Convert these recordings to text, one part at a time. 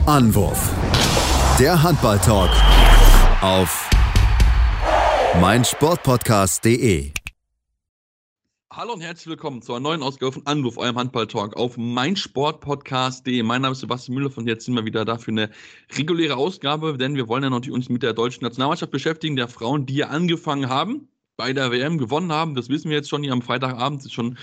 Anwurf. Der Handball-Talk auf meinsportpodcast.de. Hallo und herzlich willkommen zu einer neuen Ausgabe von Anwurf, eurem Handball-Talk auf meinsportpodcast.de. Mein Name ist Sebastian Müller und jetzt sind wir wieder da für eine reguläre Ausgabe, denn wir wollen ja natürlich uns mit der deutschen Nationalmannschaft beschäftigen, der Frauen, die ja angefangen haben, bei der WM gewonnen haben. Das wissen wir jetzt schon hier am Freitagabend. Es ist schon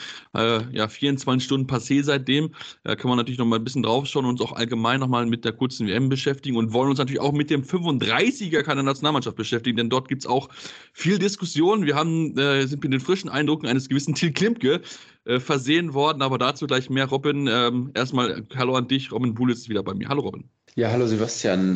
24 Stunden passé seitdem. Da können wir natürlich noch mal ein bisschen draufschauen und uns auch allgemein noch mal mit der kurzen WM beschäftigen und wollen uns natürlich auch mit dem 35er der Nationalmannschaft beschäftigen, denn dort gibt es auch viel Diskussion. Wir sind mit den frischen Eindrücken eines gewissen Till Klimke versehen worden, aber dazu gleich mehr. Robin, erstmal hallo an dich. Robin Buhl ist wieder bei mir. Hallo Robin. Ja, hallo Sebastian.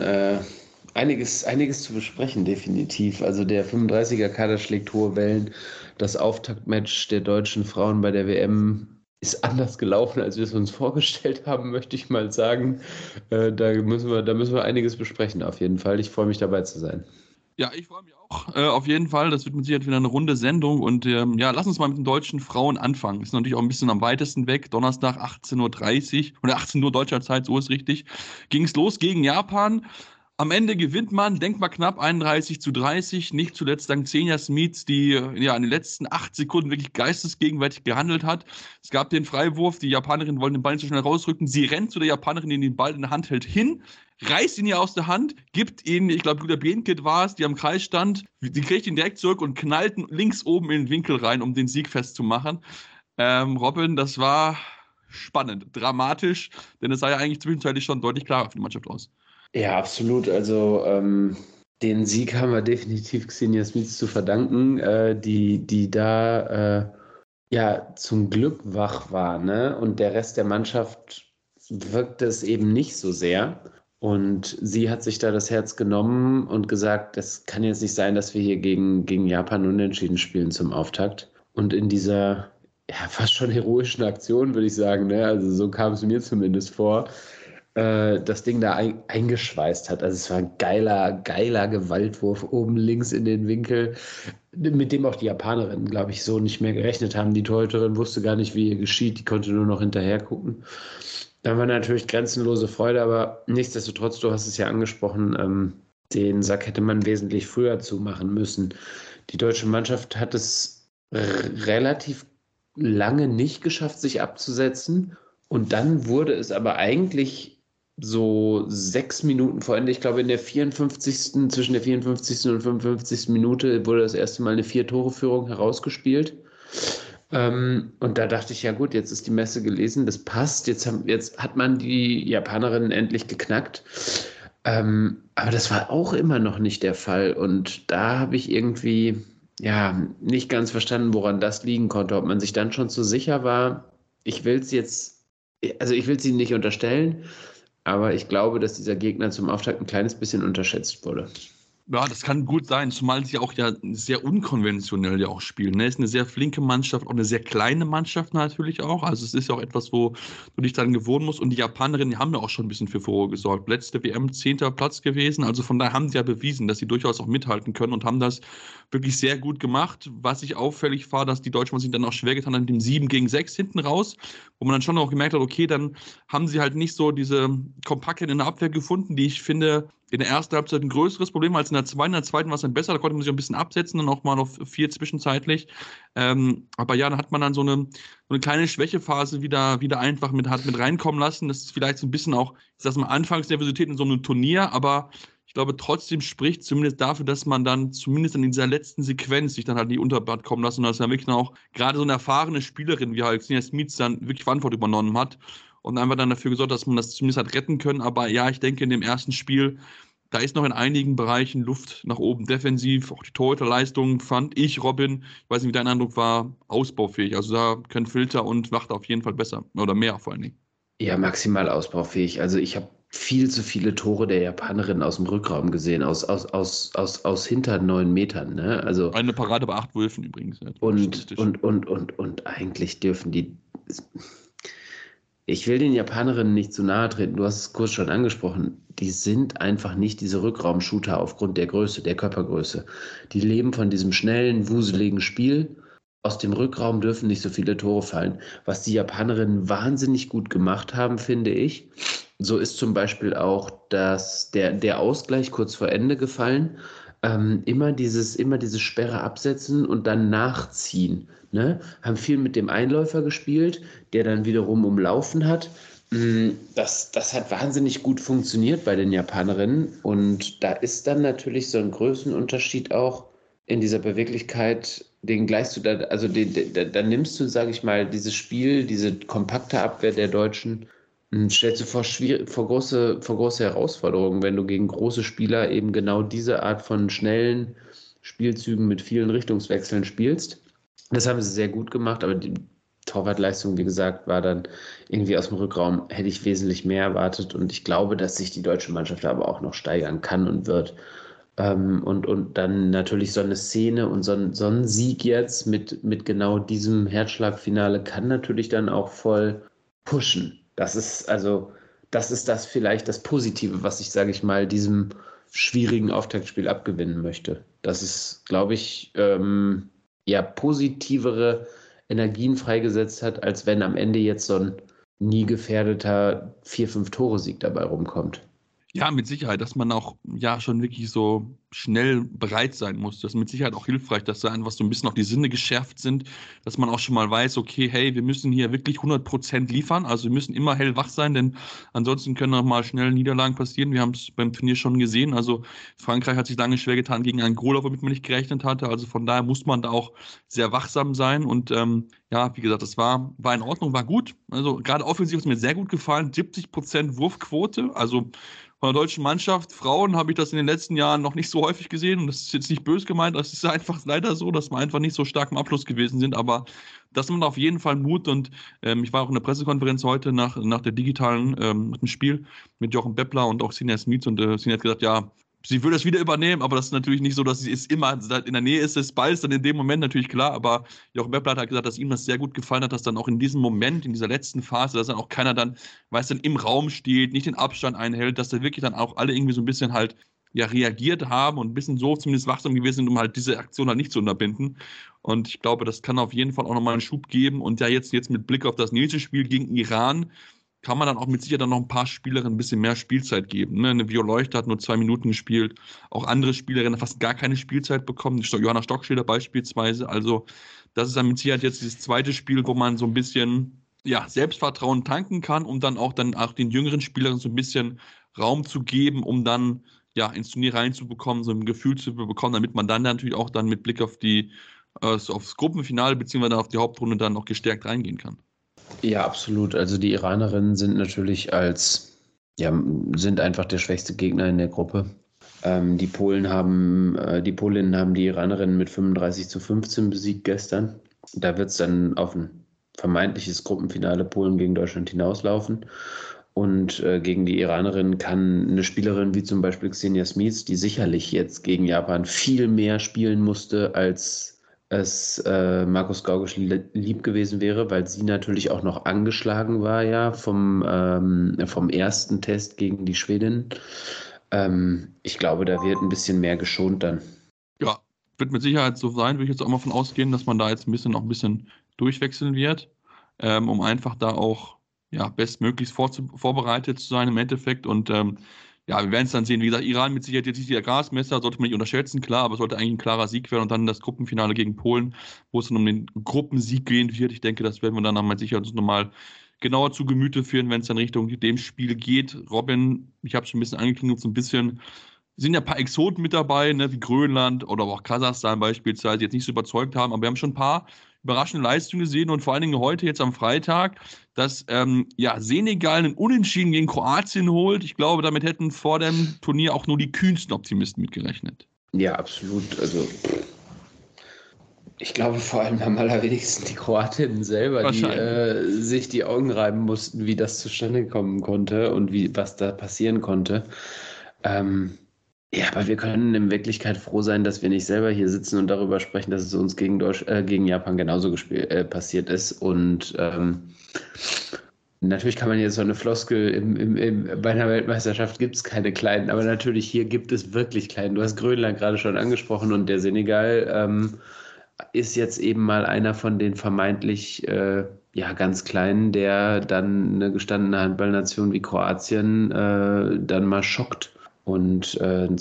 Einiges zu besprechen, definitiv. Also der 35er-Kader schlägt hohe Wellen. Das Auftaktmatch der deutschen Frauen bei der WM ist anders gelaufen, als wir es uns vorgestellt haben, möchte ich mal sagen. Da müssen wir einiges besprechen, auf jeden Fall. Ich freue mich, dabei zu sein. Ja, ich freue mich auch auf jeden Fall. Das wird mit Sicherheit wieder eine runde Sendung. Und lass uns mal mit den deutschen Frauen anfangen. Ist natürlich auch ein bisschen am weitesten weg. Donnerstag 18:30 Uhr oder 18 Uhr deutscher Zeit, so ist richtig, ging es los gegen Japan. Am Ende gewinnt man, denkt mal knapp 31:30, nicht zuletzt dank Xenia Smith, die in den letzten 8 Sekunden wirklich geistesgegenwärtig gehandelt hat. Es gab den Freiwurf, die Japanerin wollte den Ball nicht so schnell rausrücken. Sie rennt zu der Japanerin, die den Ball in der Hand hält, hin, reißt ihn ihr aus der Hand, gibt ihn, ich glaube, Julia Bienkit war es, die am Kreis stand. Die kriegt ihn direkt zurück und knallt links oben in den Winkel rein, um den Sieg festzumachen. Robin, das war spannend, dramatisch, denn es sah ja eigentlich zwischenzeitlich schon deutlich klarer für die Mannschaft aus. Ja, absolut. Also den Sieg haben wir definitiv Xenia Smith zu verdanken, die da zum Glück wach war, ne? Und der Rest der Mannschaft wirkte es eben nicht so sehr. Und sie hat sich da das Herz genommen und gesagt, das kann jetzt nicht sein, dass wir hier gegen Japan unentschieden spielen zum Auftakt. Und in dieser fast schon heroischen Aktion, würde ich sagen, ne? Also so kam es mir zumindest vor, das Ding da eingeschweißt hat. Also es war ein geiler Gewaltwurf oben links in den Winkel, mit dem auch die Japanerinnen, glaube ich, so nicht mehr gerechnet haben. Die Torhüterin wusste gar nicht, wie ihr geschieht, die konnte nur noch hinterher gucken. Dann war natürlich grenzenlose Freude, aber nichtsdestotrotz, du hast es ja angesprochen, den Sack hätte man wesentlich früher zumachen müssen. Die deutsche Mannschaft hat es relativ lange nicht geschafft, sich abzusetzen. Und dann wurde es aber eigentlich so 6 Minuten vor Ende, ich glaube zwischen der 54. und 55. Minute wurde das erste Mal eine 4-Tore-Führung herausgespielt. Und da dachte ich, ja gut, jetzt ist die Messe gelesen, das passt, jetzt hat man die Japanerinnen endlich geknackt. Aber das war auch immer noch nicht der Fall. Und da habe ich irgendwie nicht ganz verstanden, woran das liegen konnte, ob man sich dann schon zu sicher war. Ich will es ihnen nicht unterstellen, aber ich glaube, dass dieser Gegner zum Auftakt ein kleines bisschen unterschätzt wurde. Ja, das kann gut sein, zumal sie auch sehr unkonventionell auch spielen. Ne? Es ist eine sehr flinke Mannschaft, auch eine sehr kleine Mannschaft natürlich auch. Also es ist ja auch etwas, wo du dich dann gewohnen musst. Und die Japanerinnen, die haben ja auch schon ein bisschen für Furore gesorgt. Letzte WM 10. Platz gewesen. Also von daher haben sie ja bewiesen, dass sie durchaus auch mithalten können und haben das wirklich sehr gut gemacht. Was sich auffällig war, dass die Deutschen sich dann auch schwer getan haben mit dem 7-6 hinten raus, wo man dann schon auch gemerkt hat, okay, dann haben sie halt nicht so diese Kompaktheit in der Abwehr gefunden, die ich finde, in der ersten Halbzeit ein größeres Problem als in der zweiten. In der zweiten war es dann besser, da konnte man sich ein bisschen absetzen und auch mal auf 4 zwischenzeitlich. Aber ja, dann hat man dann so eine kleine Schwächephase wieder einfach mit reinkommen lassen. Das ist vielleicht so ein bisschen auch, ich sag mal, Anfangsnervosität in so einem Turnier, aber ich glaube, trotzdem spricht zumindest dafür, dass man dann zumindest in dieser letzten Sequenz sich dann halt nicht unter Bad kommen lassen und dass ja wirklich auch gerade so eine erfahrene Spielerin wie halt Xenia Smith dann wirklich Verantwortung übernommen hat und einfach dann dafür gesorgt, dass man das zumindest hat retten können. Aber ja, ich denke, in dem ersten Spiel, da ist noch in einigen Bereichen Luft nach oben defensiv. Auch die Torhüterleistung fand ich, Robin, ich weiß nicht, wie dein Eindruck war, ausbaufähig. Also da können Filter und Wachter auf jeden Fall besser oder mehr vor allen Dingen. Ja, maximal ausbaufähig. Also ich habe viel zu viele Tore der Japanerin aus dem Rückraum gesehen, aus hinter 9 Metern. Ne? Also, eine Parade bei 8 Wölfen übrigens. Ja, und eigentlich dürfen die... Ich will den Japanerinnen nicht zu nahe treten, du hast es kurz schon angesprochen, die sind einfach nicht diese Rückraum-Shooter aufgrund der Größe, der Körpergröße. Die leben von diesem schnellen, wuseligen Spiel. Aus dem Rückraum dürfen nicht so viele Tore fallen. Was die Japanerinnen wahnsinnig gut gemacht haben, finde ich, So ist zum Beispiel auch der Ausgleich kurz vor Ende gefallen. Immer diese Sperre absetzen und dann nachziehen. Ne? Haben viel mit dem Einläufer gespielt, der dann wiederum umlaufen hat. Das hat wahnsinnig gut funktioniert bei den Japanerinnen. Und da ist dann natürlich so ein Größenunterschied auch in dieser Beweglichkeit, den gleichst du da, also dann nimmst du, sage ich mal, dieses Spiel, diese kompakte Abwehr der Deutschen. Stellst du vor große Herausforderungen, wenn du gegen große Spieler eben genau diese Art von schnellen Spielzügen mit vielen Richtungswechseln spielst. Das haben sie sehr gut gemacht, aber die Torwartleistung, wie gesagt, war dann irgendwie aus dem Rückraum, hätte ich wesentlich mehr erwartet und ich glaube, dass sich die deutsche Mannschaft aber auch noch steigern kann und wird. Und dann natürlich so eine Szene und so ein Sieg jetzt mit genau diesem Herzschlagfinale kann natürlich dann auch voll pushen. Das ist das vielleicht das Positive, was ich, sage ich mal, diesem schwierigen Auftaktspiel abgewinnen möchte. Das ist, glaube ich, positivere Energien freigesetzt hat, als wenn am Ende jetzt so ein nie gefährdeter 4-5-Tore-Sieg dabei rumkommt. Ja, mit Sicherheit, dass man auch ja schon wirklich so schnell bereit sein muss. Das ist mit Sicherheit auch hilfreich, dass da einfach so ein bisschen auch die Sinne geschärft sind, dass man auch schon mal weiß, okay, hey, wir müssen hier wirklich 100% liefern, also wir müssen immer hellwach sein, denn ansonsten können auch mal schnell Niederlagen passieren. Wir haben es beim Turnier schon gesehen, also Frankreich hat sich lange schwer getan gegen Angola, womit man nicht gerechnet hatte, also von daher muss man da auch sehr wachsam sein und ja, wie gesagt, das war in Ordnung, war gut, also gerade offensiv hat es mir sehr gut gefallen, 70% Wurfquote, also von der deutschen Mannschaft, Frauen, habe ich das in den letzten Jahren noch nicht so häufig gesehen. Und das ist jetzt nicht böse gemeint, das ist einfach leider so, dass wir einfach nicht so stark im Abschluss gewesen sind. Aber das macht auf jeden Fall Mut. Und ich war auch in der Pressekonferenz heute nach der digitalen nach dem Spiel mit Jochen Beppler und auch Sinja Smits. Und Sinja hat gesagt, ja, sie will das wieder übernehmen, aber das ist natürlich nicht so, dass sie es immer in der Nähe ist des Balls, dann in dem Moment natürlich klar, aber Jochen Beppler hat halt gesagt, dass ihm das sehr gut gefallen hat, dass dann auch in diesem Moment, in dieser letzten Phase, dass dann auch keiner dann, weiß dann, im Raum steht, nicht den Abstand einhält, dass da wirklich dann auch alle irgendwie so ein bisschen halt ja reagiert haben und ein bisschen so zumindest wachsam gewesen sind, um halt diese Aktion halt nicht zu unterbinden. Und ich glaube, das kann auf jeden Fall auch nochmal einen Schub geben. Und ja, jetzt mit Blick auf das nächste Spiel gegen Iran, kann man dann auch mit Sicherheit dann noch ein paar Spielerinnen ein bisschen mehr Spielzeit geben. Ne? Eine Vio Leuchter hat nur 2 Minuten gespielt, auch andere Spielerinnen haben fast gar keine Spielzeit bekommen, Johanna Stockschilder beispielsweise. Also das ist dann mit Sicherheit jetzt dieses zweite Spiel, wo man so ein bisschen ja, Selbstvertrauen tanken kann, um dann auch den jüngeren Spielerinnen so ein bisschen Raum zu geben, um dann ja ins Turnier reinzubekommen, so ein Gefühl zu bekommen, damit man dann natürlich auch dann mit Blick auf aufs Gruppenfinale beziehungsweise auf die Hauptrunde dann noch gestärkt reingehen kann. Ja, absolut. Also die Iranerinnen sind natürlich sind einfach der schwächste Gegner in der Gruppe. Die Polinnen haben die Iranerinnen mit 35-15 besiegt gestern. Da wird es dann auf ein vermeintliches Gruppenfinale Polen gegen Deutschland hinauslaufen. Und gegen die Iranerinnen kann eine Spielerin wie zum Beispiel Xenia Smits, die sicherlich jetzt gegen Japan viel mehr spielen musste, als es Markus Gaugisch lieb gewesen wäre, weil sie natürlich auch noch angeschlagen war ja vom ersten Test gegen die Schwedin. Ich glaube, da wird ein bisschen mehr geschont dann. Ja, wird mit Sicherheit so sein, würde ich jetzt auch mal von ausgehen, dass man da jetzt noch ein bisschen durchwechseln wird, um einfach da auch ja, bestmöglichst vorbereitet zu sein im Endeffekt. Und ja, wir werden es dann sehen. Wie gesagt, Iran mit Sicherheit jetzt nicht der Grasmesser, sollte man nicht unterschätzen, klar, aber es sollte eigentlich ein klarer Sieg werden und dann das Gruppenfinale gegen Polen, wo es dann um den Gruppensieg gehen wird. Ich denke, das werden wir dann mit Sicherheit uns nochmal genauer zu Gemüte führen, wenn es dann Richtung dem Spiel geht. Robin, ich habe schon ein bisschen angeklingelt, so ein bisschen, sind ja ein paar Exoten mit dabei, ne, wie Grönland oder auch Kasachstan beispielsweise, die jetzt nicht so überzeugt haben, aber wir haben schon ein paar überraschende Leistungen gesehen und vor allen Dingen heute, jetzt am Freitag, dass Senegal einen Unentschieden gegen Kroatien holt. Ich glaube, damit hätten vor dem Turnier auch nur die kühnsten Optimisten mitgerechnet. Ja, absolut. Also ich glaube vor allem am allerwenigsten die Kroatinnen selber, die sich die Augen reiben mussten, wie das zustande kommen konnte und was da passieren konnte. Ja, aber wir können in Wirklichkeit froh sein, dass wir nicht selber hier sitzen und darüber sprechen, dass es uns gegen Japan genauso passiert ist. Und natürlich kann man jetzt so eine Floskel, bei einer Weltmeisterschaft gibt es keine Kleinen, aber natürlich hier gibt es wirklich Kleinen. Du hast Grönland gerade schon angesprochen und der Senegal ist jetzt eben mal einer von den vermeintlich ganz Kleinen, der dann eine gestandene Handballnation wie Kroatien dann mal schockt. Und so ein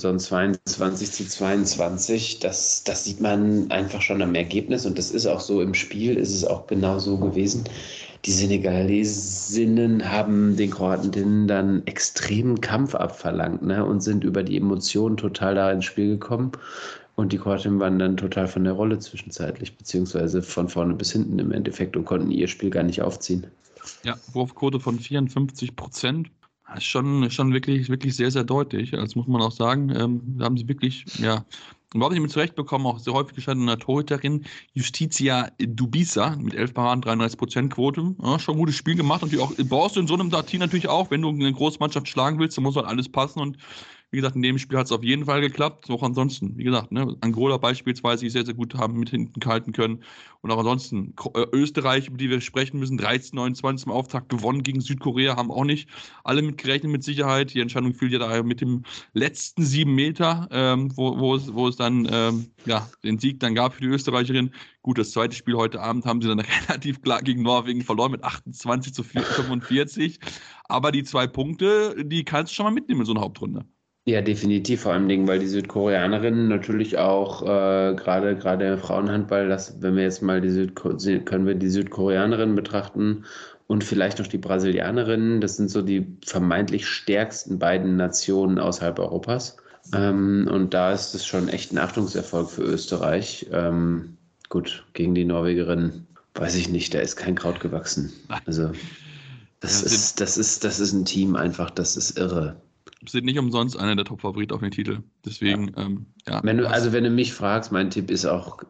22:22, das sieht man einfach schon am Ergebnis. Und das ist auch so im Spiel, ist es auch genau so gewesen. Die Senegalesinnen haben den Kroatinnen dann extremen Kampf abverlangt, ne, und sind über die Emotionen total da ins Spiel gekommen. Und die Kroatinnen waren dann total von der Rolle zwischenzeitlich, beziehungsweise von vorne bis hinten im Endeffekt und konnten ihr Spiel gar nicht aufziehen. Ja, Wurfquote von 54%. Das ist schon wirklich, wirklich sehr, sehr deutlich. Das muss man auch sagen. Da haben sie wirklich, überhaupt nicht mit zurechtbekommen, auch sehr häufig gestandene Torhüterin Justitia Dubisa mit 11 Paraden, 33% Quote. Ja, schon ein gutes Spiel gemacht. Und auch brauchst du in so einem Team natürlich auch, wenn du eine Großmannschaft schlagen willst, dann muss halt alles passen. Und wie gesagt, in dem Spiel hat es auf jeden Fall geklappt. Auch ansonsten, wie gesagt, ne, Angola beispielsweise, die sehr, sehr gut haben mit hinten halten können. Und auch ansonsten, Österreich, über die wir sprechen müssen, 13:29 im Auftakt gewonnen gegen Südkorea, haben auch nicht alle mitgerechnet mit Sicherheit. Die Entscheidung fiel ja da mit dem letzten 7 Meter, wo es dann den Sieg dann gab für die Österreicherin. Gut, das zweite Spiel heute Abend haben sie dann relativ klar gegen Norwegen verloren mit 28:45. Aber die 2 Punkte, die kannst du schon mal mitnehmen in so einer Hauptrunde. Ja, definitiv, vor allem Dingen, weil die Südkoreanerinnen natürlich auch gerade im Frauenhandball, wenn wir jetzt mal können wir die Südkoreanerinnen betrachten und vielleicht noch die Brasilianerinnen. Das sind so die vermeintlich stärksten beiden Nationen außerhalb Europas. Und da ist es schon echt ein Achtungserfolg für Österreich. Gut, gegen die Norwegerinnen weiß ich nicht, da ist kein Kraut gewachsen. Also das ist ein Team einfach, das ist irre. Sind nicht umsonst einer der Top-Favoriten auf den Titel. Deswegen, Wenn du mich fragst, mein Tipp ist,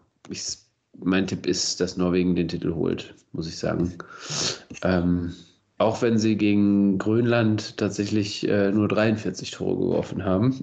dass Norwegen den Titel holt, muss ich sagen. Auch wenn sie gegen Grönland tatsächlich nur 43 Tore geworfen haben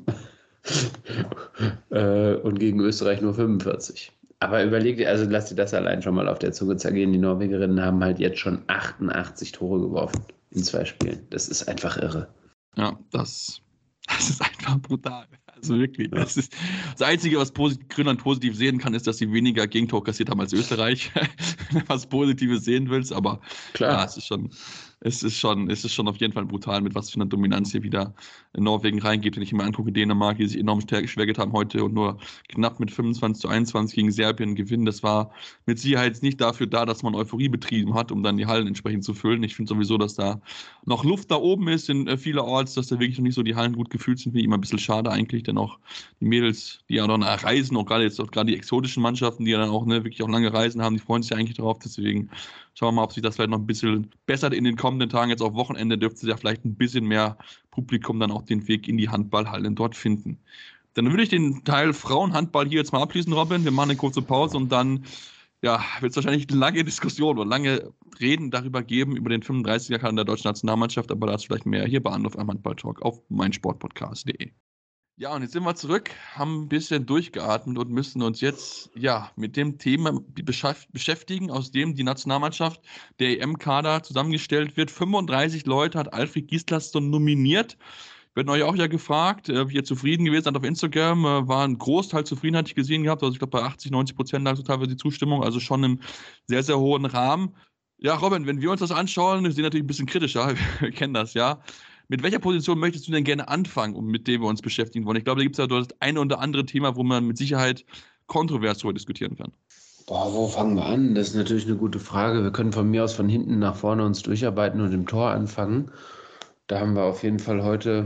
und gegen Österreich nur 45. Aber überleg dir, also lass dir das allein schon mal auf der Zunge zergehen. Die Norwegerinnen haben halt jetzt schon 88 Tore geworfen in 2 Spielen. Das ist einfach irre. Ja, das ist einfach brutal. Also wirklich. Ja. Das Einzige, was Grönland positiv sehen kann, ist, dass sie weniger Gegentor kassiert haben als Österreich. Was Positives sehen willst, aber klar. Ja, es ist schon auf jeden Fall brutal, mit was für einer Dominanz hier wieder in Norwegen reingeht. Wenn ich mir angucke, Dänemark, die sich enorm schwer getan heute und nur knapp mit 25:21 gegen Serbien gewinnen, das war mit Sicherheit nicht dafür da, dass man Euphorie betrieben hat, um dann die Hallen entsprechend zu füllen. Ich finde sowieso, dass da noch Luft da oben ist in vielerorts, dass da wirklich noch nicht so die Hallen gut gefüllt sind, wie immer ein bisschen schade eigentlich, denn auch die Mädels, die ja noch reisen, auch gerade die exotischen Mannschaften, die ja dann auch wirklich auch lange Reisen haben, die freuen sich ja eigentlich darauf, deswegen schauen wir mal, ob sich das vielleicht noch ein bisschen bessert in den kommenden Tagen. Jetzt auf Wochenende dürfte sich ja vielleicht ein bisschen mehr Publikum dann auch den Weg in die Handballhallen dort finden. Dann würde ich den Teil Frauenhandball hier jetzt mal abschließen, Robin. Wir machen eine kurze Pause und dann wird es wahrscheinlich eine lange Diskussion oder lange Reden darüber geben, über den 35er-Kader der deutschen Nationalmannschaft, aber dazu vielleicht mehr hier bei Anruf am Handball-Talk auf meinsportpodcast.de. Ja, und jetzt sind wir zurück, haben ein bisschen durchgeatmet und müssen uns jetzt mit dem Thema beschäftigen, aus dem die Nationalmannschaft der EM-Kader zusammengestellt wird. 35 Leute hat Alfred Gislason nominiert. Wir hatten euch auch gefragt, ob ihr zufrieden gewesen seid auf Instagram. War ein Großteil zufrieden, hatte ich gesehen gehabt. Also ich glaube bei 80-90% lag so teilweise die Zustimmung, also schon im sehr, sehr hohen Rahmen. Ja, Robin, wenn wir uns das anschauen, wir sind natürlich ein bisschen kritischer, wir kennen das ja. Mit welcher Position möchtest du denn gerne anfangen, mit dem wir uns beschäftigen wollen? Ich glaube, da gibt es ja das eine oder andere Thema, wo man mit Sicherheit kontrovers darüber diskutieren kann. Wo fangen wir an? Das ist natürlich eine gute Frage. Wir können von mir aus von hinten nach vorne uns durcharbeiten und im Tor anfangen. Da haben wir auf jeden Fall heute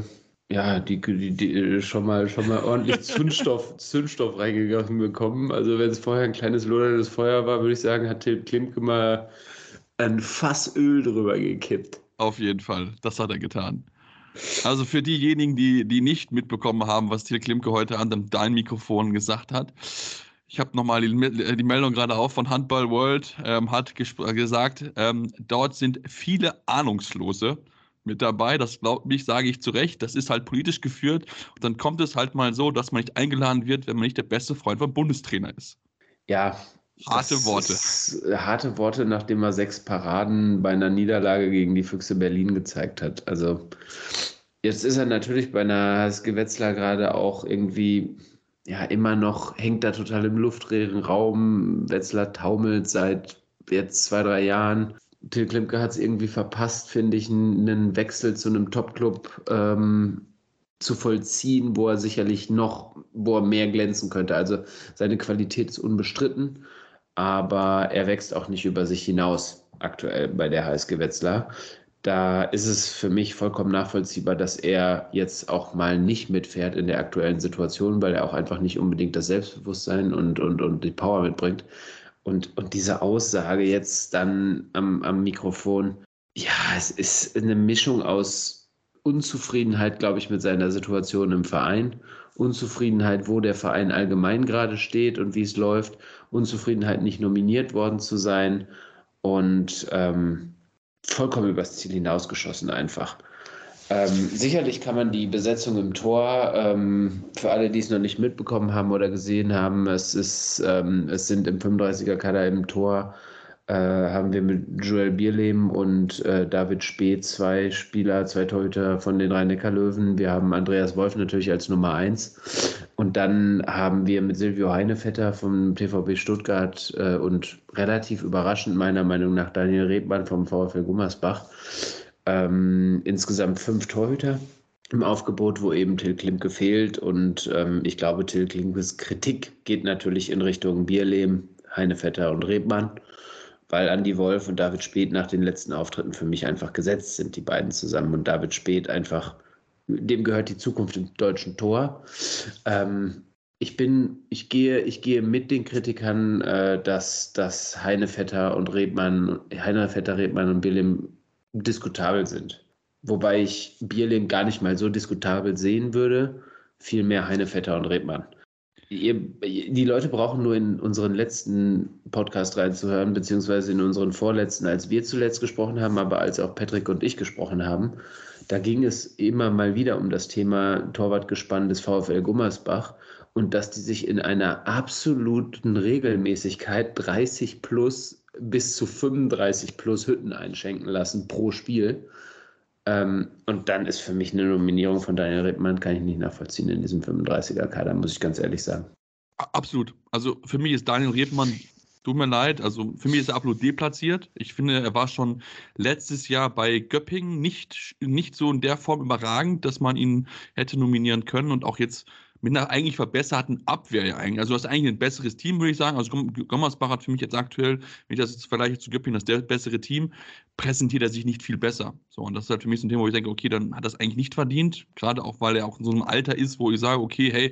die schon mal ordentlich Zündstoff reingegangen bekommen. Also wenn es vorher ein kleines loderndes Feuer war, würde ich sagen, hat Till Klimke mal ein Fass Öl drüber gekippt. Auf jeden Fall, das hat er getan. Also für diejenigen, die nicht mitbekommen haben, was Till Klimke heute an dein Mikrofon gesagt hat. Ich habe nochmal die Meldung gerade auf von Handball World, hat gesagt, dort sind viele Ahnungslose mit dabei. Das glaubt mich, sage ich zu Recht. Das ist halt politisch geführt. Und dann kommt es halt mal so, dass man nicht eingeladen wird, wenn man nicht der beste Freund vom Bundestrainer ist. Ja. Harte Worte, nachdem er 6 Paraden bei einer Niederlage gegen die Füchse Berlin gezeigt hat. Also jetzt ist er natürlich bei einer Haske Wetzlar gerade auch irgendwie, immer noch, hängt da total im luftleeren Raum. Wetzlar taumelt seit jetzt 2-3 Jahren. Till Klimke hat es irgendwie verpasst, finde ich, einen Wechsel zu einem Top-Club zu vollziehen, wo er mehr glänzen könnte. Also seine Qualität ist unbestritten, aber er wächst auch nicht über sich hinaus aktuell bei der HSG Wetzlar. Da ist es für mich vollkommen nachvollziehbar, dass er jetzt auch mal nicht mitfährt in der aktuellen Situation, weil er auch einfach nicht unbedingt das Selbstbewusstsein und die Power mitbringt. Und diese Aussage jetzt dann am Mikrofon, ja, es ist eine Mischung aus Unzufriedenheit, glaube ich, mit seiner Situation im Verein, Unzufriedenheit, wo der Verein allgemein gerade steht und wie es läuft, Unzufriedenheit, nicht nominiert worden zu sein und vollkommen übers Ziel hinausgeschossen einfach. Sicherlich kann man die Besetzung im Tor, für alle, die es noch nicht mitbekommen haben oder gesehen haben, es sind im 35er-Kader im Tor, haben wir mit Joel Bierlehm und David Späth zwei Torhüter von den Rhein-Neckar-Löwen. Wir haben Andreas Wolf natürlich als Nummer 1. Und dann haben wir mit Silvio Heinevetter vom TVB Stuttgart und relativ überraschend meiner Meinung nach Daniel Rebmann vom VfL Gummersbach insgesamt 5 Torhüter im Aufgebot, wo eben Till Klimke fehlt. Und ich glaube, Till Klimkes Kritik geht natürlich in Richtung Bierlehm, Heinevetter und Rebmann, weil Andi Wolf und David Späth nach den letzten Auftritten für mich einfach gesetzt sind, die beiden zusammen. Und David Späth einfach, dem gehört die Zukunft im deutschen Tor. Ich gehe mit den Kritikern, dass Heinevetter, Rebmann und Bierlehm diskutabel sind. Wobei ich Bierlehm gar nicht mal so diskutabel sehen würde, vielmehr Heinevetter und Rebmann. Die Leute brauchen nur in unseren letzten Podcast reinzuhören, beziehungsweise in unseren vorletzten, als wir zuletzt gesprochen haben, aber als auch Patrick und ich gesprochen haben. Da ging es immer mal wieder um das Thema Torwartgespann des VfL Gummersbach und dass die sich in einer absoluten Regelmäßigkeit 30 plus bis zu 35 plus Hütten einschenken lassen pro Spiel. Und dann ist für mich eine Nominierung von Daniel Rebmann, kann ich nicht nachvollziehen in diesem 35er-Kader, muss ich ganz ehrlich sagen. Absolut. Also für mich ist Daniel Rebmann, tut mir leid, also für mich ist er absolut deplatziert. Ich finde, er war schon letztes Jahr bei Göppingen nicht so in der Form überragend, dass man ihn hätte nominieren können und auch jetzt mit einer eigentlich verbesserten Abwehr ja eigentlich. Also das ist eigentlich ein besseres Team, würde ich sagen. Also Gommersbach hat für mich jetzt aktuell, wenn ich das jetzt vergleiche zu Göppingen, das bessere Team, präsentiert er sich nicht viel besser. So, und das ist halt für mich so ein Thema, wo ich denke, okay, dann hat das eigentlich nicht verdient. Gerade auch, weil er auch in so einem Alter ist, wo ich sage, okay, hey,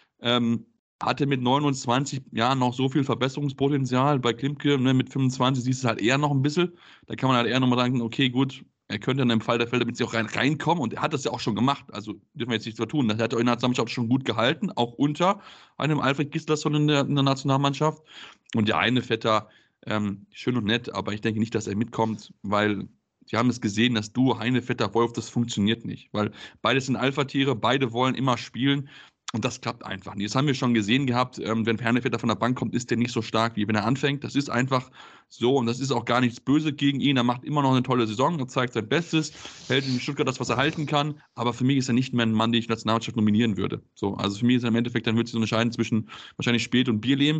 hatte mit 29 Jahren noch so viel Verbesserungspotenzial. Bei Klimke, ne, mit 25 siehst du es halt eher noch ein bisschen. Da kann man halt eher nochmal sagen, okay, gut, er könnte in einem Fall der Fälle, damit sie auch reinkommen, und er hat das ja auch schon gemacht, also dürfen wir jetzt nicht so tun. Das hat er in der Nationalmannschaft schon gut gehalten, auch unter einem Alfred Gislason in der Nationalmannschaft. Und der Heinevetter, schön und nett, aber ich denke nicht, dass er mitkommt, weil sie haben es gesehen, das Duo Heinevetter-Wolf, das funktioniert nicht, weil beide sind Alpha-Tiere, beide wollen immer spielen. Und das klappt einfach nicht. Das haben wir schon gesehen gehabt, wenn Heinevetter von der Bank kommt, ist der nicht so stark, wie wenn er anfängt. Das ist einfach so, und das ist auch gar nichts Böse gegen ihn. Er macht immer noch eine tolle Saison, er zeigt sein Bestes, hält in Stuttgart das, was er halten kann. Aber für mich ist er nicht mehr ein Mann, den ich in der Nationalmannschaft nominieren würde. So, also für mich ist er im Endeffekt, dann würde sich so entscheiden zwischen wahrscheinlich Späth und Bierlehm,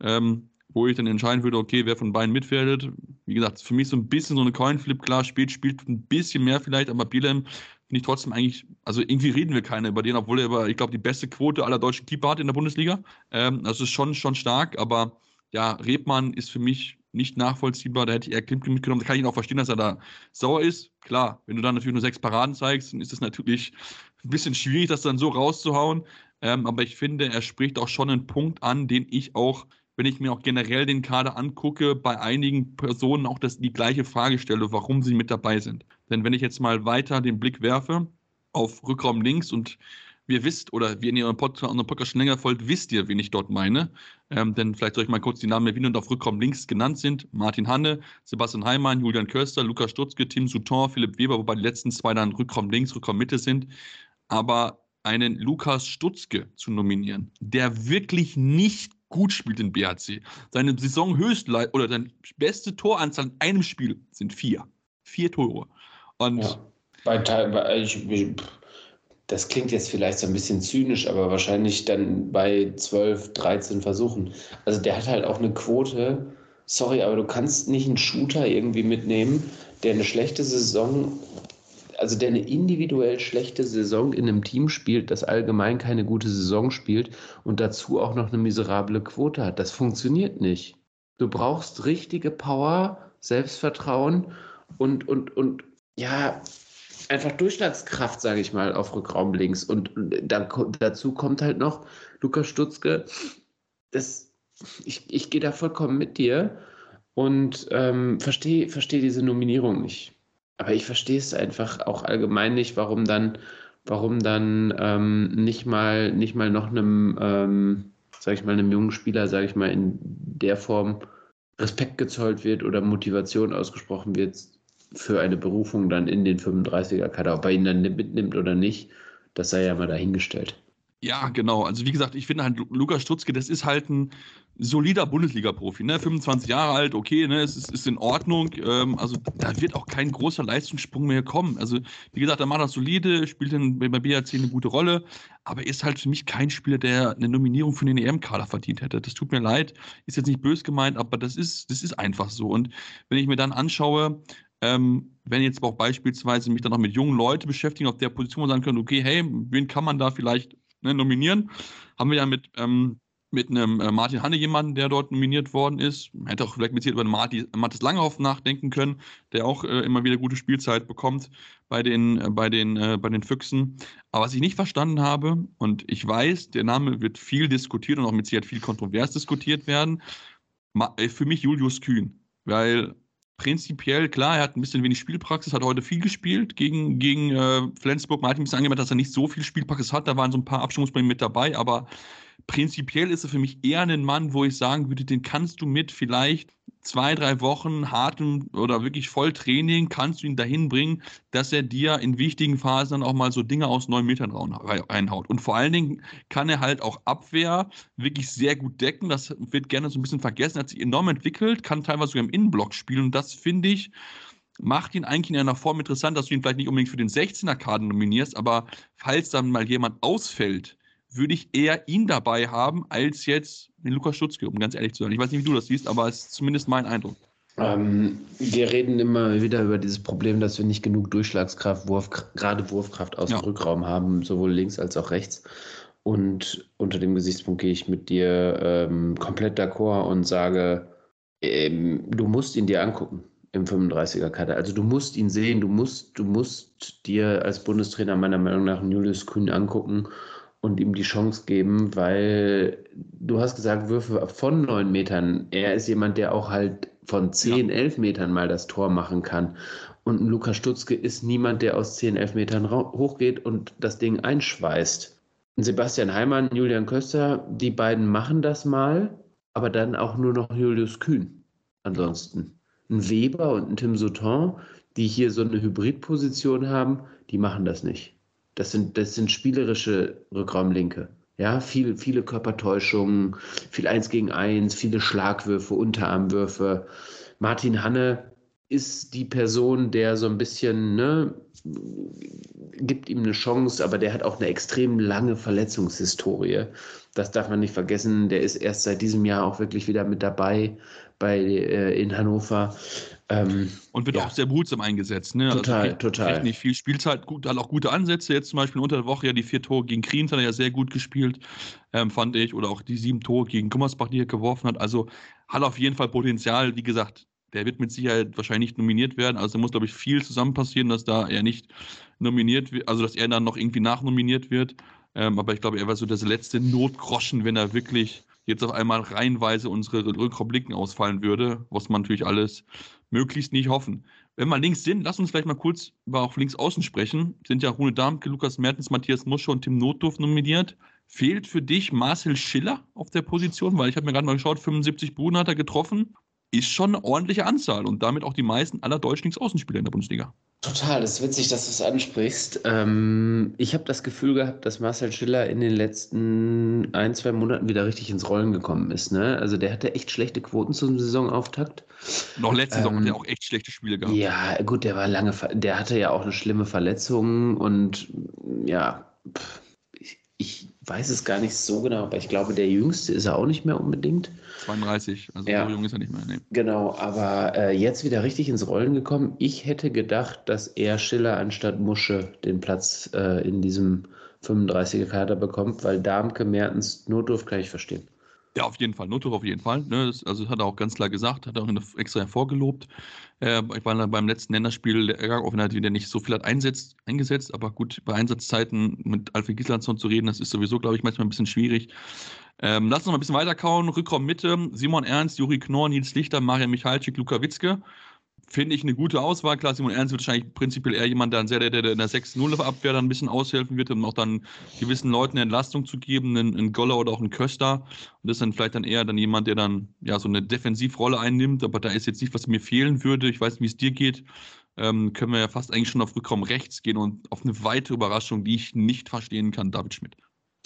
wo ich dann entscheiden würde, okay, wer von beiden mitfährt. Wie gesagt, für mich so ein bisschen so eine Coinflip, klar, Späth spielt ein bisschen mehr vielleicht, aber Bierlehm finde ich trotzdem eigentlich, also irgendwie reden wir keiner über den, obwohl er, ich glaube, die beste Quote aller deutschen Keeper hat in der Bundesliga. Das ist schon stark, aber ja, Rebmann ist für mich nicht nachvollziehbar. Da hätte ich eher Klimke mitgenommen. Da kann ich ihn auch verstehen, dass er da sauer ist. Klar, wenn du dann natürlich nur 6 Paraden zeigst, dann ist es natürlich ein bisschen schwierig, das dann so rauszuhauen. Aber ich finde, er spricht auch schon einen Punkt an, den ich auch, wenn ich mir auch generell den Kader angucke, bei einigen Personen auch die gleiche Frage stelle, warum sie mit dabei sind. Denn wenn ich jetzt mal weiter den Blick werfe auf Rückraum links, und ihr wisst, oder wie ihr unseren Podcast schon länger folgt, wisst ihr, wen ich dort meine. Denn vielleicht soll ich mal kurz die Namen erwähnen, und auf Rückraum links genannt sind: Martin Hanne, Sebastian Heimann, Julian Köster, Lukas Stutzke, Tim Souton, Philipp Weber, wobei die letzten 2 dann Rückraum links, Rückraum Mitte sind. Aber einen Lukas Stutzke zu nominieren, der wirklich nicht gut spielt in BHC. Seine Saisonhöchstleit oder seine beste Toranzahl in einem Spiel sind 4. 4 Tore. Und ja, das klingt jetzt vielleicht so ein bisschen zynisch, aber wahrscheinlich dann bei 12, 13 Versuchen. Also der hat halt auch eine Quote sorry, aber du kannst nicht einen Shooter irgendwie mitnehmen, der eine schlechte Saison, also der eine individuell schlechte Saison in einem Team spielt, das allgemein keine gute Saison spielt und dazu auch noch eine miserable Quote hat. Das funktioniert nicht. Du brauchst richtige Power, Selbstvertrauen und ja, einfach Durchschlagskraft, sage ich mal, auf Rückraum links. Und dazu kommt halt noch Lukas Stutzke. Ich gehe da vollkommen mit dir und verstehe diese Nominierung nicht. Aber ich verstehe es einfach auch allgemein nicht, warum dann nicht mal noch einem, sag ich mal, einem jungen Spieler, sage ich mal, in der Form Respekt gezollt wird oder Motivation ausgesprochen wird für eine Berufung dann in den 35er-Kader. Ob er ihn dann mitnimmt oder nicht, das sei ja mal dahingestellt. Ja, genau. Also wie gesagt, ich finde halt, Lukas Stutzke, das ist halt ein solider Bundesliga-Profi, ne? 25 Jahre alt, okay, ne? Es ist in Ordnung. Also da wird auch kein großer Leistungssprung mehr kommen. Also wie gesagt, er macht das solide, spielt bei BHC eine gute Rolle, aber ist halt für mich kein Spieler, der eine Nominierung für den EM-Kader verdient hätte. Das tut mir leid, ist jetzt nicht böse gemeint, aber das ist einfach so. Und wenn ich mir dann anschaue, wenn jetzt auch beispielsweise mich dann noch mit jungen Leuten beschäftigen, auf der Position, wo sagen können, okay, hey, wen kann man da vielleicht nominieren? Haben wir ja mit einem Martin Hanne jemanden, der dort nominiert worden ist. Hätte auch vielleicht mit über Mathis Langhoff nachdenken können, der auch immer wieder gute Spielzeit bekommt bei den Füchsen. Aber was ich nicht verstanden habe, und ich weiß, der Name wird viel diskutiert und auch mit Sicherheit viel kontrovers diskutiert werden, für mich Julius Kühn, weil prinzipiell, klar, er hat ein bisschen wenig Spielpraxis, hat heute viel gespielt gegen Flensburg. Man hat ein bisschen angemerkt, dass er nicht so viel Spielpraxis hat. Da waren so ein paar Abstimmungsprobleme mit dabei, aber prinzipiell ist er für mich eher ein Mann, wo ich sagen würde, den kannst du mit vielleicht 2-3 Wochen hartem oder wirklich Volltraining, kannst du ihn dahin bringen, dass er dir in wichtigen Phasen dann auch mal so Dinge aus 9 Metern reinhaut. Und vor allen Dingen kann er halt auch Abwehr wirklich sehr gut decken. Das wird gerne so ein bisschen vergessen. Er hat sich enorm entwickelt, kann teilweise sogar im Innenblock spielen. Und das, finde ich, macht ihn eigentlich in einer Form interessant, dass du ihn vielleicht nicht unbedingt für den 16er-Kader nominierst, aber falls dann mal jemand ausfällt, würde ich eher ihn dabei haben, als jetzt den Lukas Stutzke, um ganz ehrlich zu sein. Ich weiß nicht, wie du das siehst, aber es ist zumindest mein Eindruck. Wir reden immer wieder über dieses Problem, dass wir nicht genug Durchschlagskraft, gerade Wurfkraft aus dem Rückraum haben, sowohl links als auch rechts. Und unter dem Gesichtspunkt gehe ich mit dir komplett d'accord und sage, du musst ihn dir angucken im 35er-Kader. Also du musst ihn sehen, du musst dir als Bundestrainer meiner Meinung nach Julius Kühn angucken und ihm die Chance geben, weil du hast gesagt, Würfe von 9 Metern. Er ist jemand, der auch halt von 10, 11 Metern mal das Tor machen kann. Und ein Lukas Stutzke ist niemand, der aus 10, 11 Metern hochgeht und das Ding einschweißt. Sebastian Heimann, Julian Köster, die beiden machen das mal, aber dann auch nur noch Julius Kühn. Ansonsten. Ein Weber und ein Tim Sauton, die hier so eine Hybridposition haben, die machen das nicht. Das sind spielerische Rückraumlinke. Ja, viele Körpertäuschungen, viel 1 gegen 1, viele Schlagwürfe, Unterarmwürfe. Martin Hanne ist die Person, der so ein bisschen, gibt ihm eine Chance, aber der hat auch eine extrem lange Verletzungshistorie. Das darf man nicht vergessen. Der ist erst seit diesem Jahr auch wirklich wieder mit dabei in Hannover. Und wird auch sehr behutsam eingesetzt. Ne? Total. Kriegt nicht viel Spielzeit, hat auch gute Ansätze. Jetzt zum Beispiel unter der Woche ja die 4 Tore gegen Kriens hat er ja sehr gut gespielt, fand ich. Oder auch die 7 Tore gegen Gummersbach, die er geworfen hat. Also hat auf jeden Fall Potenzial. Wie gesagt, der wird mit Sicherheit wahrscheinlich nicht nominiert werden. Also da muss, glaube ich, viel zusammen passieren, dass da er nicht nominiert wird, also dass er dann noch irgendwie nachnominiert wird. Aber ich glaube, er war so das letzte Notgroschen, wenn er wirklich jetzt auf einmal reihenweise unsere Rückraumblicken ausfallen würde, was man natürlich alles möglichst nicht hoffen. Wenn wir links sind, lass uns vielleicht mal kurz über auch links außen sprechen. Sind ja Rune Darmke, Lukas Mertens, Matthias Musche und Tim Notdurf nominiert. Fehlt für dich Marcel Schiller auf der Position? Weil ich habe mir gerade mal geschaut, 75 Buden hat er getroffen. Ist schon eine ordentliche Anzahl und damit auch die meisten aller deutschen Linksaußenspieler in der Bundesliga. Total, das ist witzig, dass du es ansprichst. Ich habe das Gefühl gehabt, dass Marcel Schiller in den letzten 1-2 Monaten wieder richtig ins Rollen gekommen ist. Ne? Also der hatte echt schlechte Quoten zum Saisonauftakt. Noch letzte Saison hat er auch echt schlechte Spiele gehabt. Ja, gut, der hatte ja auch eine schlimme Verletzung und ja, weiß es gar nicht so genau, aber ich glaube, der Jüngste ist er auch nicht mehr unbedingt. 32, also Ja. so jung ist er nicht mehr. Nee. Genau, aber jetzt wieder richtig ins Rollen gekommen. Ich hätte gedacht, dass er Schiller anstatt Musche den Platz in diesem 35er-Kader bekommt, weil Darmke, Mertens, Notdurft kann ich verstehen. Ja, auf jeden Fall. Notdurft auf jeden Fall. Ne? Das hat er auch ganz klar gesagt, hat er auch extra hervorgelobt. Ich war beim letzten Länderspiel der Ärger, der nicht so viel hat eingesetzt, aber gut, bei Einsatzzeiten mit Alfred Gislason zu reden, das ist sowieso, glaube ich, manchmal ein bisschen schwierig. Lass uns noch ein bisschen weiterkauen. Rückraum Mitte, Simon Ernst, Juri Knorr, Nils Lichter, Marian Michalczyk, Luka Witzke. Finde ich eine gute Auswahl. Klar, Simon Ernst wird wahrscheinlich prinzipiell eher jemand, der in der 6-0-Abwehr dann ein bisschen aushelfen wird, um auch dann gewissen Leuten Entlastung zu geben, einen Goller oder auch einen Köster. Und das ist dann vielleicht dann eher dann jemand, der dann ja so eine Defensivrolle einnimmt. Aber da ist jetzt nicht, was mir fehlen würde. Ich weiß nicht, wie es dir geht. Können wir ja fast eigentlich schon auf Rückraum rechts gehen und auf eine weitere Überraschung, die ich nicht verstehen kann, David Schmidt.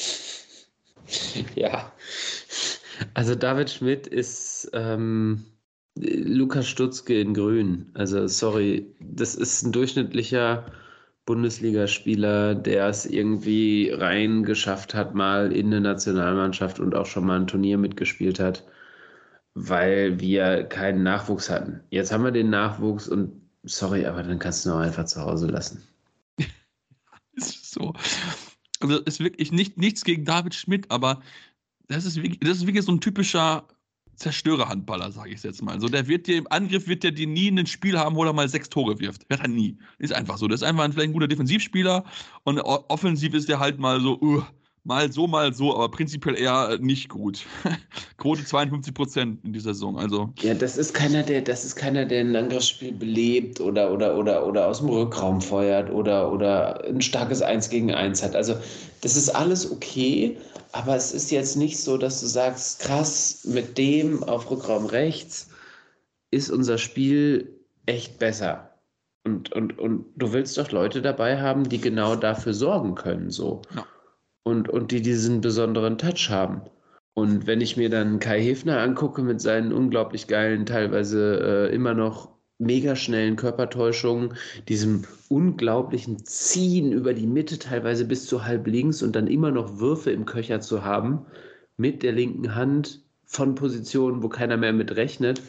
Ja, also David Schmidt ist Lukas Stutzke in Grün. Also sorry, das ist ein durchschnittlicher Bundesligaspieler, der es irgendwie reingeschafft hat, mal in eine Nationalmannschaft und auch schon mal ein Turnier mitgespielt hat, weil wir keinen Nachwuchs hatten. Jetzt haben wir den Nachwuchs und sorry, aber dann kannst du ihn auch einfach zu Hause lassen. Ist so. Also ist wirklich nichts gegen David Schmidt, aber das ist wirklich so ein typischer Zerstörer-Handballer, sage ich jetzt mal. Also der wird dir im Angriff nie ein Spiel haben, wo er mal 6 Tore wirft. Wird er nie. Ist einfach so. Das ist einfach vielleicht ein guter Defensivspieler und offensiv ist der halt mal so, mal so, aber prinzipiell eher nicht gut. Quote 52% in dieser Saison. Also. Ja, das ist keiner, der ein Angriffsspiel belebt oder aus dem Rückraum feuert oder ein starkes 1 gegen 1 hat. Also das ist alles okay, aber es ist jetzt nicht so, dass du sagst, krass, mit dem auf Rückraum rechts ist unser Spiel echt besser. Und du willst doch Leute dabei haben, die genau dafür sorgen können, so. Ja. Und die diesen besonderen Touch haben. Und wenn ich mir dann Kai Häfner angucke mit seinen unglaublich geilen, teilweise immer noch mega schnellen Körpertäuschungen, diesem unglaublichen Ziehen über die Mitte, teilweise bis zu halb links und dann immer noch Würfe im Köcher zu haben, mit der linken Hand von Positionen, wo keiner mehr mit rechnet.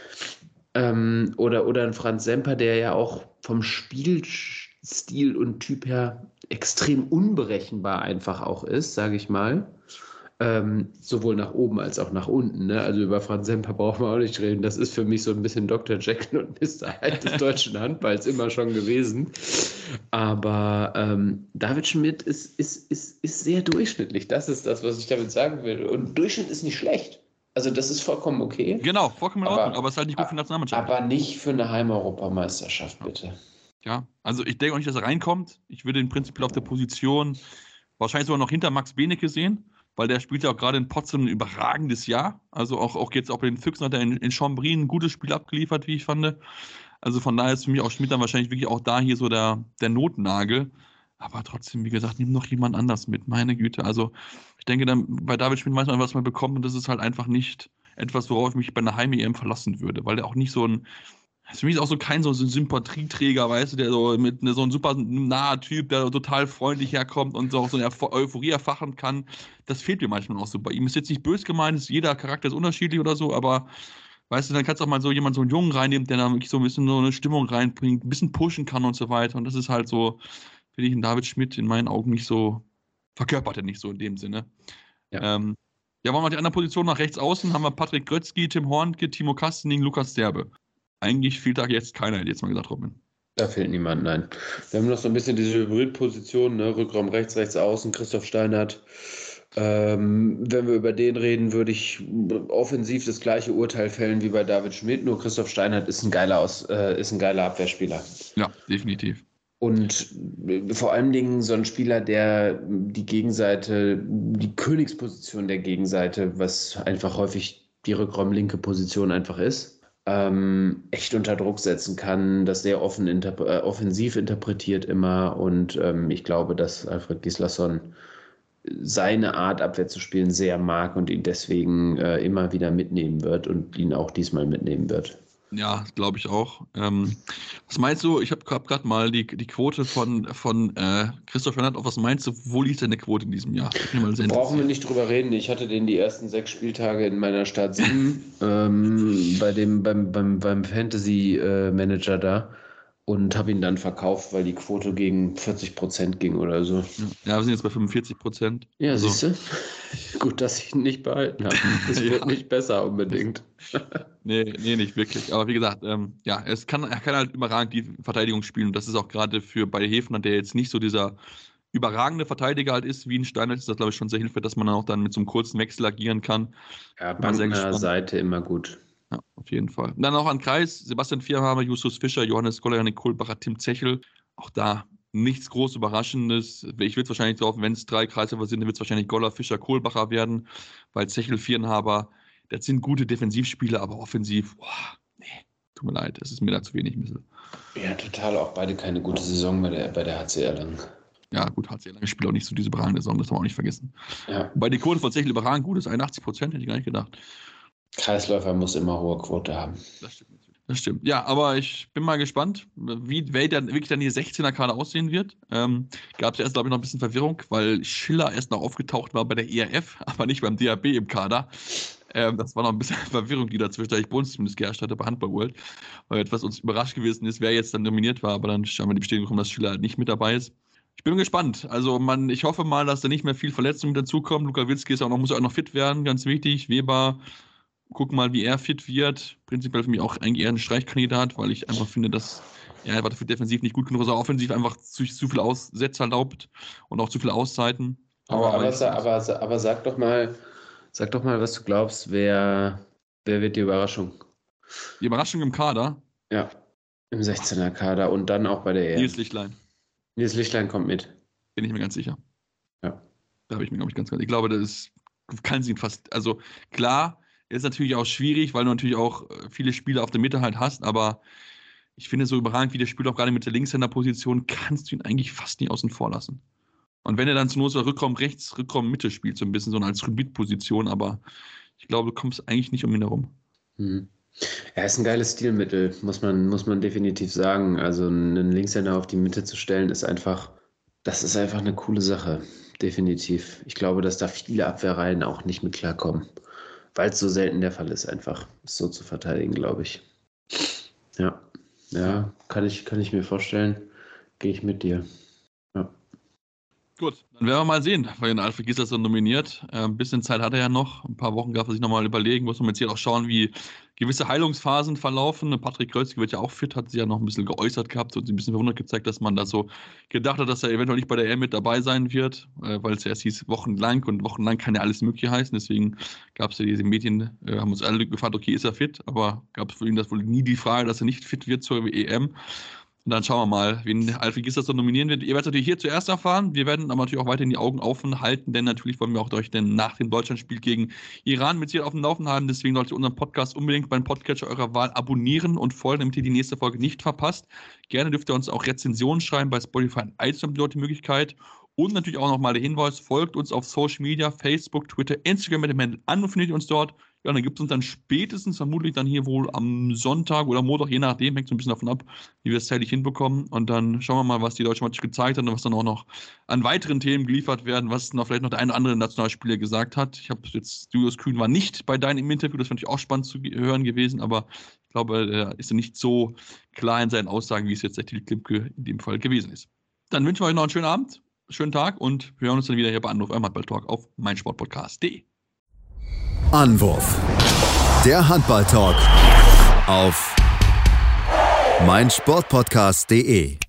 Oder ein Franz Semper, der ja auch vom Spielstil und Typ her extrem unberechenbar einfach auch ist, sage ich mal. Sowohl nach oben als auch nach unten. Ne? Also über Franz Semper brauchen wir auch nicht reden. Das ist für mich so ein bisschen Dr. Jekyll und Mr. Hyde des deutschen Handballs immer schon gewesen. Aber David Schmidt ist sehr durchschnittlich. Das ist das, was ich damit sagen will. Und Durchschnitt ist nicht schlecht. Also das ist vollkommen okay. Genau, vollkommen in Ordnung, aber es ist halt nicht gut für die Nationalmannschaft. Aber nicht für eine Heimeuropameisterschaft, bitte. Ja, also ich denke auch nicht, dass er reinkommt. Ich würde ihn prinzipiell auf der Position wahrscheinlich sogar noch hinter Max Benecke sehen, weil der spielt ja auch gerade in Potsdam ein überragendes Jahr. Also auch jetzt auch bei den Füchsen hat er in Chambry ein gutes Spiel abgeliefert, wie ich fand. Also von daher ist für mich auch Schmidt dann wahrscheinlich wirklich auch da hier so der Notnagel. Aber trotzdem, wie gesagt, nimm noch jemand anders mit. Meine Güte. Also ich denke dann bei David Schmidt manchmal, was man bekommt, und das ist halt einfach nicht etwas, worauf ich mich bei einer Heim-EM verlassen würde, weil der auch nicht so ein, für mich ist auch so kein so Sympathieträger, weißt du, der so mit so ein super naher Typ, der total freundlich herkommt und so auch so eine Euphorie erfachen kann. Das fehlt mir manchmal auch so bei ihm. Ist jetzt nicht böse gemeint, jeder Charakter ist unterschiedlich oder so, aber weißt du, dann kannst du auch mal so einen Jungen reinnehmen, der da wirklich so ein bisschen so eine Stimmung reinbringt, ein bisschen pushen kann und so weiter. Und das ist halt so, finde ich, in David Schmidt in meinen Augen nicht so, verkörpert er nicht so in dem Sinne. Ja, wollen wir die anderen Positionen nach rechts außen, haben wir Patrick Grötzky, Tim Hornke, Timo Kastening, Lukas Sterbe. Eigentlich fehlt da jetzt keiner, hätte ich jetzt mal gesagt, Robin. Da fehlt niemand, nein. Wir haben noch so ein bisschen diese Hybridposition, ne? Rückraum rechts, rechts außen, Christoph Steinert. Wenn wir über den reden, würde ich offensiv das gleiche Urteil fällen wie bei David Schmidt, nur Christoph Steinert ist ein geiler Abwehrspieler. Ja, definitiv. Und vor allen Dingen so ein Spieler, der die Gegenseite, die Königsposition der Gegenseite, was einfach häufig die Rückraumlinke Position einfach ist, echt unter Druck setzen kann, das sehr offensiv interpretiert immer. Und ich glaube, dass Alfred Gislason seine Art, Abwehr zu spielen, sehr mag und ihn deswegen immer wieder mitnehmen wird und ihn auch diesmal mitnehmen wird. Ja, glaube ich auch. Was meinst du? Ich habe gerade mal die Quote von Christoph Fernand auf. Was meinst du, wo liegt denn die Quote in diesem Jahr? Brauchen wir nicht drüber reden. Ich hatte den die ersten 6 Spieltage in meiner Stadt 7 beim Fantasy-Manager da und habe ihn dann verkauft, weil die Quote gegen 40% ging oder so. Ja, wir sind jetzt bei 45%. Ja, also, siehst du? Gut, dass ich ihn nicht behalten habe. Das wird nicht besser unbedingt. Nee, nicht wirklich. Aber wie gesagt, er kann halt überragend die Verteidigung spielen. Und das ist auch gerade bei Hefner, der jetzt nicht so dieser überragende Verteidiger halt ist, wie ein Steinert, ist das, glaube ich, schon sehr hilfreich, dass man dann auch dann mit so einem kurzen Wechsel agieren kann. Ja, Bankner Seite immer gut. Ja, auf jeden Fall. Und dann noch an Kreis, Sebastian Vierhammer, Justus Fischer, Johannes Goller, Janik Kohlbacher, Tim Zechel. Auch da nichts groß Überraschendes. Ich würde es wahrscheinlich drauf, wenn es 3 Kreisläufer sind, dann wird es wahrscheinlich Goller, Fischer, Kohlbacher werden, weil Zechel, Vierhammer, das sind gute Defensivspieler, aber offensiv, nee, tut mir leid, es ist mir da zu wenig Missel. Ja, total, auch beide keine gute Saison bei der HC Erlangen. Ja, gut, HC Erlangen spielt auch nicht so diese überragende Saison, das haben wir auch nicht vergessen. Ja. Bei der Quote von Zechel überragend gut ist, 81%, hätte ich gar nicht gedacht. Kreisläufer muss immer hohe Quote haben. Das stimmt. Ja, aber ich bin mal gespannt, wie dann wirklich die 16er-Kader aussehen wird. Gab es erst, glaube ich, noch ein bisschen Verwirrung, weil Schiller erst noch aufgetaucht war bei der ERF, aber nicht beim DHB im Kader. Das war noch ein bisschen Verwirrung, die dazwischen, da ich bei uns zumindest geherrscht hatte bei Handball World, weil etwas uns überrascht gewesen ist, wer jetzt dann nominiert war, aber dann haben wir die Bestätigung bekommen, dass Schiller halt nicht mit dabei ist. Ich bin gespannt. Also ich hoffe mal, dass da nicht mehr viel Verletzungen dazukommen. Luka Witzki muss auch noch fit werden, ganz wichtig. Weber, guck mal, wie er fit wird. Prinzipiell für mich auch eigentlich eher ein Streichkandidat, weil ich einfach finde, dass er einfach dafür defensiv nicht gut genug ist, er offensiv einfach zu viel Aussätze erlaubt und auch zu viele Auszeiten. Aber sag doch mal, was du glaubst, wer wird die Überraschung? Die Überraschung im Kader? Ja, im 16er Kader und dann auch bei der EM. Nils Lichtlein. Nils Lichtlein kommt mit. Bin ich mir ganz sicher. Ja. Da habe ich mir, glaube ich, ganz. Ich glaube, kann sie fast. Also klar, ist natürlich auch schwierig, weil du natürlich auch viele Spieler auf der Mitte halt hast, aber ich finde, so überragend wie der Spieler auch gerade mit der Linkshänder-Position, kannst du ihn eigentlich fast nicht außen vor lassen. Und wenn er dann zur Not so Rückraum rechts, Rückraum Mitte spielt, so ein bisschen so als Rückbit-Position, aber ich glaube, du kommst eigentlich nicht um ihn herum. Er ist ein geiles Stilmittel, muss man definitiv sagen. Also einen Linkshänder auf die Mitte zu stellen, das ist einfach eine coole Sache, definitiv. Ich glaube, dass da viele Abwehrreihen auch nicht mit klarkommen, weil es so selten der Fall ist, einfach so zu verteidigen, glaube ich. Ja, kann ich mir vorstellen. Gehe ich mit dir. Ja. Gut, dann werden wir mal sehen, weil Alfred Gislason so nominiert. Ein bisschen Zeit hat er ja noch. Ein paar Wochen darf er sich nochmal überlegen. Muss man jetzt hier auch schauen, wie gewisse Heilungsphasen verlaufen. Patrick Kreuzki wird ja auch fit, hat sich ja noch ein bisschen geäußert gehabt und sich ein bisschen verwundert gezeigt, dass man da so gedacht hat, dass er eventuell nicht bei der EM mit dabei sein wird, weil es erst hieß wochenlang und wochenlang kann ja alles Mögliche heißen. Deswegen gab es ja diese Medien, haben uns alle gefragt, okay, ist er fit? Aber gab es für ihn das wohl nie die Frage, dass er nicht fit wird zur EM. Und dann schauen wir mal, wen Alfred Gislason nominieren wird. Ihr werdet natürlich hier zuerst erfahren. Wir werden aber natürlich auch weiterhin die Augen offen halten, denn natürlich wollen wir auch euch denn nach dem Deutschlandspiel gegen Iran mit hier auf dem Laufen haben. Deswegen solltet ihr unseren Podcast unbedingt beim Podcatcher eurer Wahl abonnieren und folgen, damit ihr die nächste Folge nicht verpasst. Gerne dürft ihr uns auch Rezensionen schreiben bei Spotify und iTunes, habt ihr dort die Möglichkeit. Und natürlich auch nochmal der Hinweis, folgt uns auf Social Media, Facebook, Twitter, Instagram mit dem Handle an und findet ihr uns dort. Ja, dann gibt es uns dann spätestens vermutlich dann hier wohl am Sonntag oder Montag, je nachdem, hängt so ein bisschen davon ab, wie wir es zeitlich hinbekommen. Und dann schauen wir mal, was die deutsche Mannschaft gezeigt hat und was dann auch noch an weiteren Themen geliefert werden, was noch vielleicht noch der eine oder andere Nationalspieler gesagt hat. Ich habe jetzt, Julius Kühn war nicht bei deinem Interview, das fand ich auch spannend zu hören gewesen, aber ich glaube, er ist ja nicht so klar in seinen Aussagen, wie es jetzt der Till Klimke in dem Fall gewesen ist. Dann wünschen wir euch noch einen schönen Abend, schönen Tag und wir hören uns dann wieder hier bei Anruf, eurem Handball-Talk auf meinsportpodcast.de. Anwurf. Der Handball-Talk auf meinsportpodcast.de.